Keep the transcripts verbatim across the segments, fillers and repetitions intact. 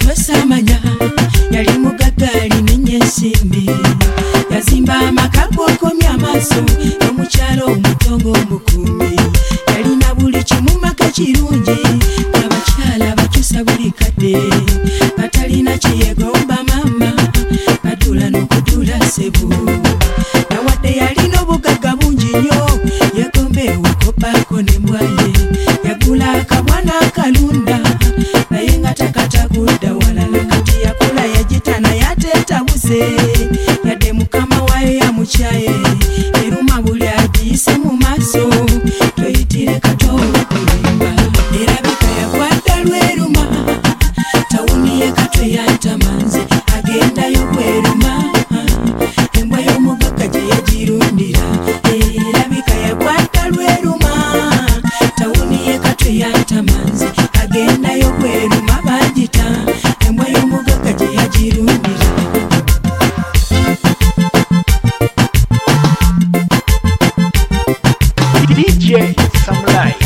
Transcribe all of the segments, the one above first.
Nosamanya yali mugagali n'ensimbi yazimba amaka g'okomya amaaso omukyalo omutongo omukumi yalina buli kimu maka kirungi abakyala bakyusa buli kadde batalina kyeyegomba mama badula n'okudula sebu nawadde yalina obugagga bungi nnyo yegombeewo kopako n'embwaye yagula akabwana akalunda naye nga takatagudda walala kati yakula yagitana yateetabuse yadde mukama wayo yamukyaye eruma buli agiyise mu maaso toyitire katoola kulimba erabika yakwata lweruma tawuni ye katwe yantamanze agendayo bweruma embwa y'omugagga gye yagirundira erabika yakwata lweruma tawuni ye katwe yantamanze agendayo bweruma bagita embwa y'omugagga gye yagirundira D J Samlai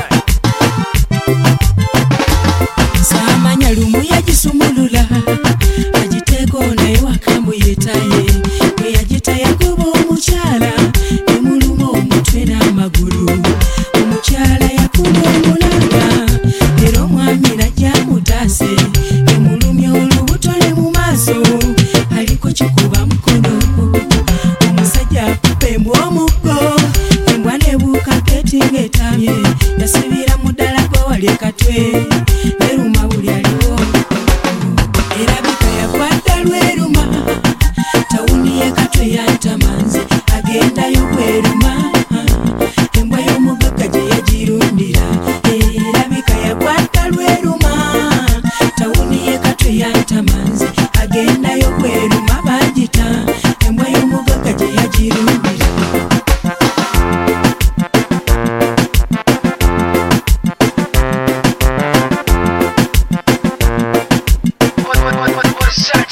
Samanya lumu yagisumulula agiteeko naye wakambuyetaye bwe yagitaya kuba omukyala emuluma omutwe n'amagulu omukyala yakuba omulanga era omwami najja mutaase emulumya olubuto ne mu maaso aliko kikuba mukono omusajja akuba embwa omuggo embwa nebuuka keti ng'etamye yasibira mu ddala gwe wali ekatwe neruma buli aliwo erabika yakwata lweruma tawuni ye katwe yantamanze agendayo bweruma embwa y'omugagga gye yagirundira erabika yakwata lweruma tawuni ye katwe yantamanze agendayo bweruma bagita embwa y'omugagga gye yagirundira What, what, what, what, what,